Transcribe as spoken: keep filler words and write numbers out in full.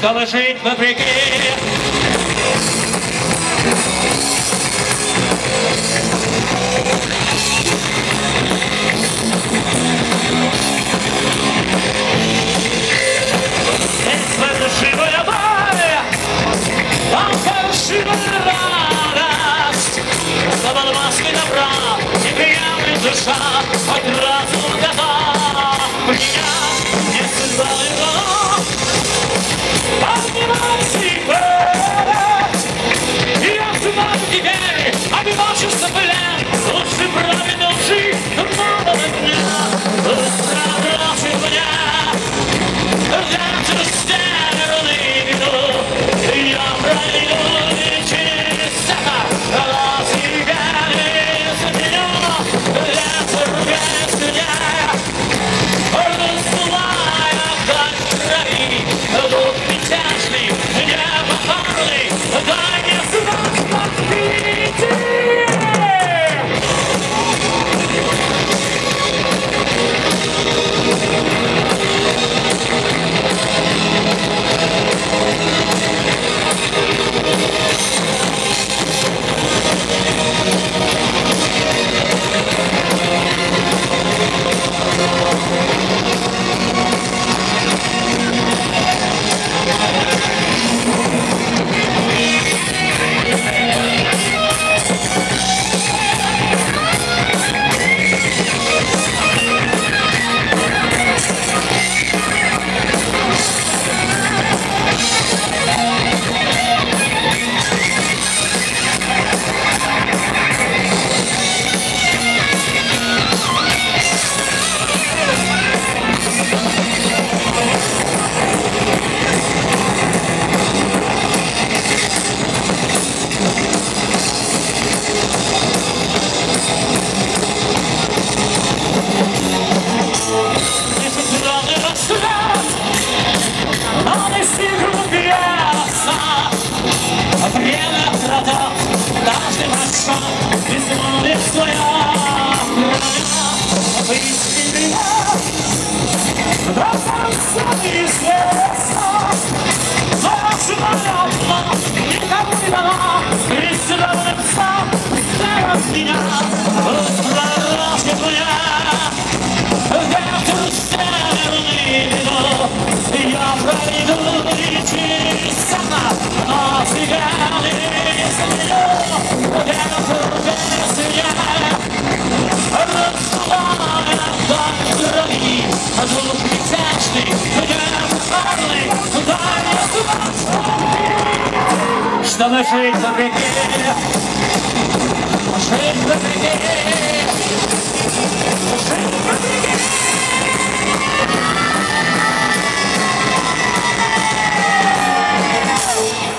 чтобы жить вопреки. Здесь фальшивая боль, там фальшивая радость, за под маской добра не приемлет душа, хоть разум готов принять не судьба его. Поднимайся и путь, я знаю теперь одиночество плен, лучше праведно жить нового дня, утро бросит меня. Down to stand early, я пройду через сахар, ласки горят с меня, лето ругает меня, рассылая как крови, дух мятежный, непокорный, дай мне знак подпития. Чтобы жить вопреки, жить вопреки.